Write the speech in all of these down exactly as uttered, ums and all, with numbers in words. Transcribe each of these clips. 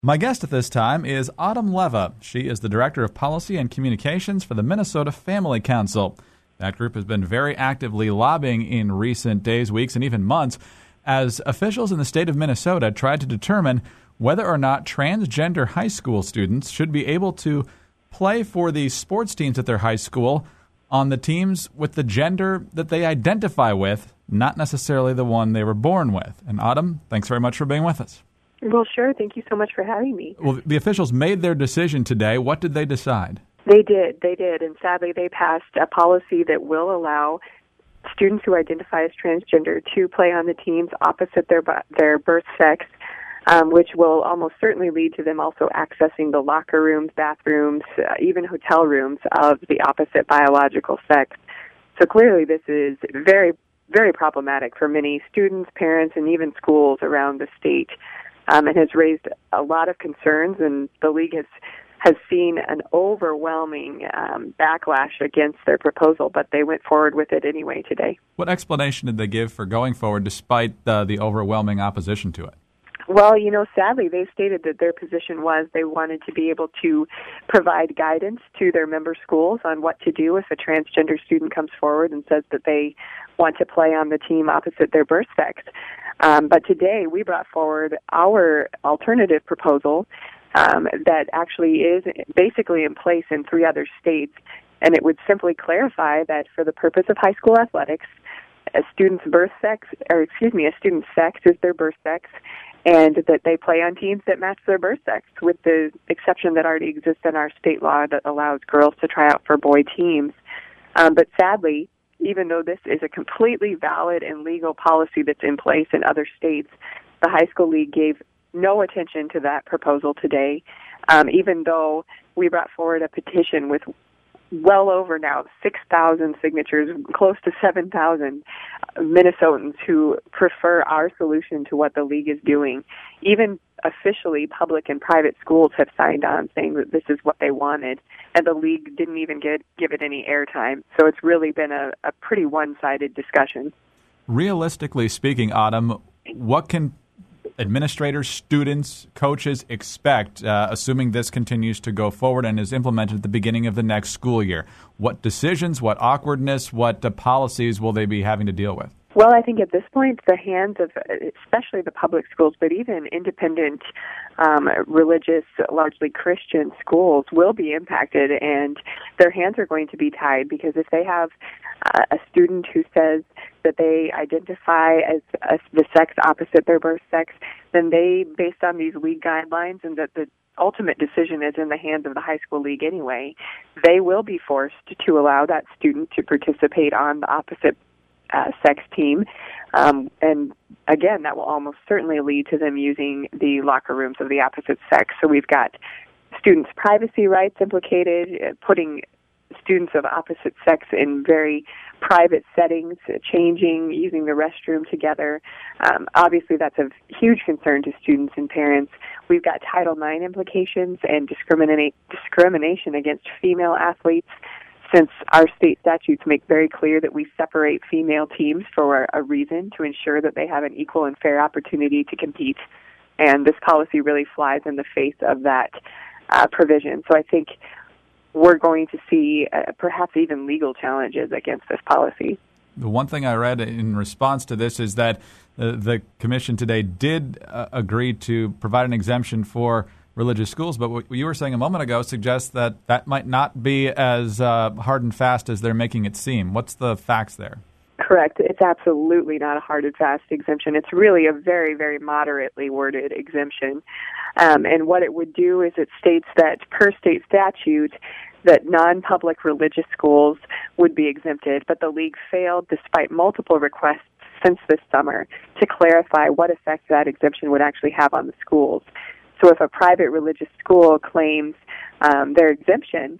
My guest at this time is Autumn Leva. She is the Director of Policy and Communications for the Minnesota Family Council. That group has been very actively lobbying in recent days, weeks, and even months as officials in the state of Minnesota tried to determine whether or not transgender high school students should be able to play for the sports teams at their high school on the teams with the gender that they identify with, not necessarily the one they were born with. And Autumn, thanks very much for being with us. Well, sure. Thank you so much for having me. Well, the officials made their decision today. What did they decide? They did. They did. And sadly, they passed a policy that will allow students who identify as transgender to play on the teams opposite their their birth sex, um, which will almost certainly lead to them also accessing the locker rooms, bathrooms, uh, even hotel rooms of the opposite biological sex. So clearly this is very, very problematic for many students, parents, and even schools around the state. Um, and has raised a lot of concerns, and the league has has seen an overwhelming um, backlash against their proposal, but they went forward with it anyway today. What explanation did they give for going forward despite uh, the overwhelming opposition to it? Well, you know, sadly, they stated that their position was they wanted to be able to provide guidance to their member schools on what to do if a transgender student comes forward and says that they want to play on the team opposite their birth sex. Um, but today we brought forward our alternative proposal um, that actually is basically in place in three other states, and it would simply clarify that for the purpose of high school athletics, a student's birth sex, or excuse me, a student's sex is their birth sex, and that they play on teams that match their birth sex, with the exception that already exists in our state law that allows girls to try out for boy teams. Um, but sadly, even though this is a completely valid and legal policy that's in place in other states, the High School League gave no attention to that proposal today, um, even though we brought forward a petition with well over now six thousand signatures, close to seven thousand Minnesotans who prefer our solution to what the league is doing. Even officially, public and private schools have signed on saying that this is what they wanted, and the league didn't even get, give it any airtime. So it's really been a, a pretty one-sided discussion. Realistically speaking, Autumn, what can administrators, students, coaches expect, uh, assuming this continues to go forward and is implemented at the beginning of the next school year? What decisions, what awkwardness, what uh, policies will they be having to deal with? Well, I think at this point, the hands of especially the public schools, but even independent, um, religious, largely Christian schools will be impacted, and their hands are going to be tied, because if they have uh, a student who says that they identify as, as the sex opposite their birth sex, then they, based on these league guidelines, and that the ultimate decision is in the hands of the high school league anyway, they will be forced to allow that student to participate on the opposite Uh, sex team. Um, and again, that will almost certainly lead to them using the locker rooms of the opposite sex. So we've got students' privacy rights implicated, uh, putting students of opposite sex in very private settings, uh, changing, using the restroom together. Um, obviously, that's of huge concern to students and parents. We've got Title nine implications and discriminate, discrimination against female athletes, since our state statutes make very clear that we separate female teams for a reason, to ensure that they have an equal and fair opportunity to compete. And this policy really flies in the face of that uh, provision. So I think we're going to see uh, perhaps even legal challenges against this policy. The one thing I read in response to this is that uh, the commission today did uh, agree to provide an exemption for religious schools, but what you were saying a moment ago suggests that that might not be as uh, hard and fast as they're making it seem. What's the facts there? Correct. It's absolutely not a hard and fast exemption. It's really a very, very moderately worded exemption. Um, and what it would do is it states that per state statute that non-public religious schools would be exempted, but the league failed, despite multiple requests since this summer, to clarify what effect that exemption would actually have on the schools. So if a private religious school claims um, their exemption,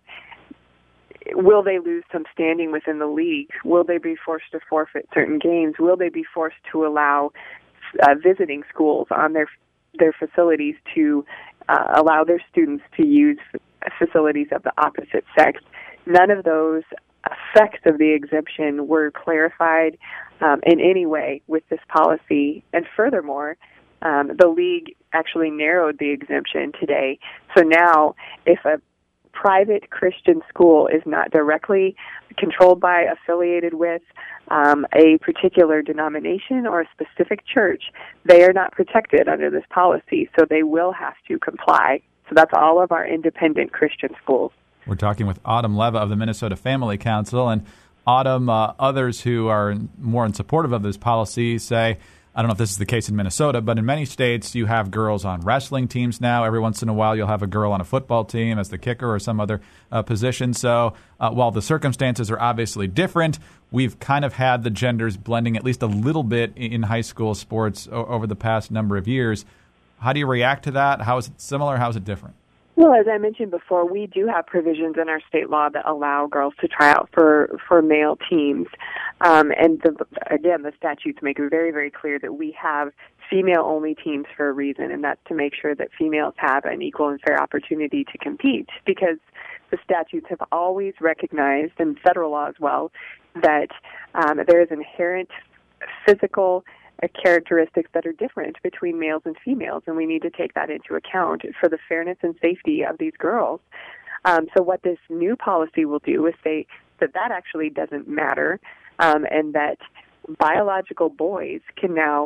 will they lose some standing within the league? Will they be forced to forfeit certain games? Will they be forced to allow uh, visiting schools on their their facilities to uh, allow their students to use facilities of the opposite sex? None of those effects of the exemption were clarified um, in any way with this policy. And furthermore, Um, the league actually narrowed the exemption today. So now, if a private Christian school is not directly controlled by, affiliated with um, a particular denomination or a specific church, they are not protected under this policy, so they will have to comply. So that's all of our independent Christian schools. We're talking with Autumn Leva of the Minnesota Family Council. And Autumn, uh, others who are more in supportive of this policy say, I don't know if this is the case in Minnesota, but in many states you have girls on wrestling teams now. Every once in a while you'll have a girl on a football team as the kicker or some other uh, position. So uh, while the circumstances are obviously different, we've kind of had the genders blending at least a little bit in high school sports o- over the past number of years. How do you react to that? How is it similar? How is it different? Well, as I mentioned before, we do have provisions in our state law that allow girls to try out for, for male teams. Um, and the, again, the statutes make it very, very clear that we have female-only teams for a reason, and that's to make sure that females have an equal and fair opportunity to compete, because the statutes have always recognized, and federal law as well, that um, there is inherent physical characteristics that are different between males and females, and we need to take that into account for the fairness and safety of these girls. Um, so what this new policy will do is say that that actually doesn't matter, um, and that biological boys can now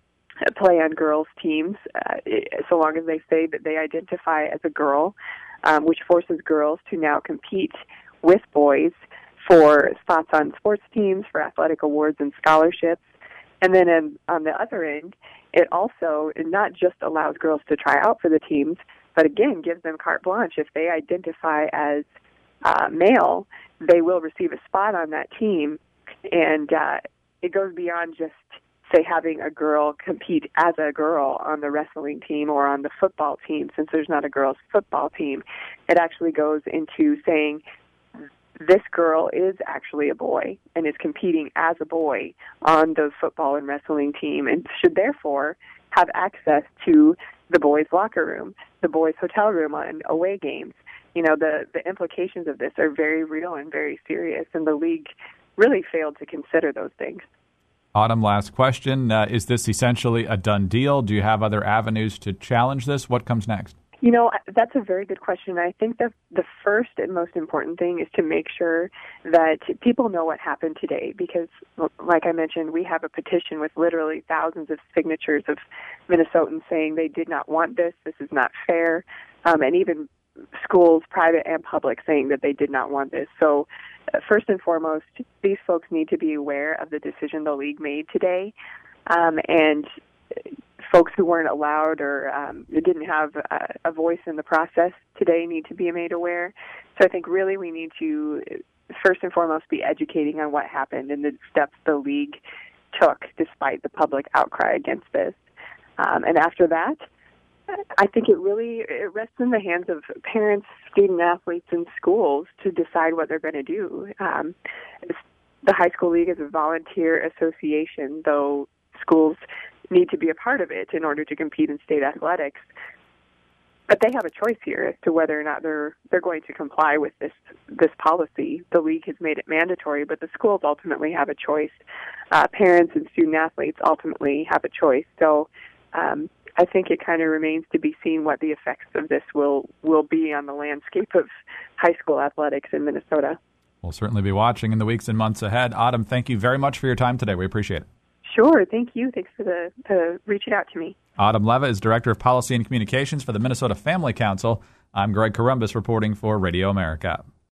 play on girls' teams uh, so long as they say that they identify as a girl, um, which forces girls to now compete with boys for spots on sports teams, for athletic awards and scholarships. And then in, on the other end, it also not just allows girls to try out for the teams, but again gives them carte blanche. If they identify as uh, male, they will receive a spot on that team. And uh, it goes beyond just, say, having a girl compete as a girl on the wrestling team or on the football team, since there's not a girls' football team. It actually goes into saying, this girl is actually a boy and is competing as a boy on the football and wrestling team and should therefore have access to the boys' locker room, the boys' hotel room on away games. You know, the, the implications of this are very real and very serious, and the league really failed to consider those things. Autumn, last question. Uh, is this essentially a done deal? Do you have other avenues to challenge this? What comes next? You know, that's a very good question. I think that the first and most important thing is to make sure that people know what happened today, because, like I mentioned, we have a petition with literally thousands of signatures of Minnesotans saying they did not want this, this is not fair, um, and even schools, private and public, saying that they did not want this. So uh, first and foremost, these folks need to be aware of the decision the league made today, um, and folks who weren't allowed or um, didn't have a, a voice in the process today need to be made aware. So I think really we need to, first and foremost, be educating on what happened and the steps the league took despite the public outcry against this. Um, and after that, I think it really it rests in the hands of parents, student athletes, and schools to decide what they're going to do. Um, the high school league is a volunteer association, though schools need to be a part of it in order to compete in state athletics. But they have a choice here as to whether or not they're they're going to comply with this this policy. The league has made it mandatory, but the schools ultimately have a choice. Uh, parents and student athletes ultimately have a choice. So um, I think it kind of remains to be seen what the effects of this will, will be on the landscape of high school athletics in Minnesota. We'll certainly be watching in the weeks and months ahead. Autumn, thank you very much for your time today. We appreciate it. Sure. Thank you. Thanks for the for reaching out to me. Autumn Leva is Director of Policy and Communications for the Minnesota Family Council. I'm Greg Corombos reporting for Radio America.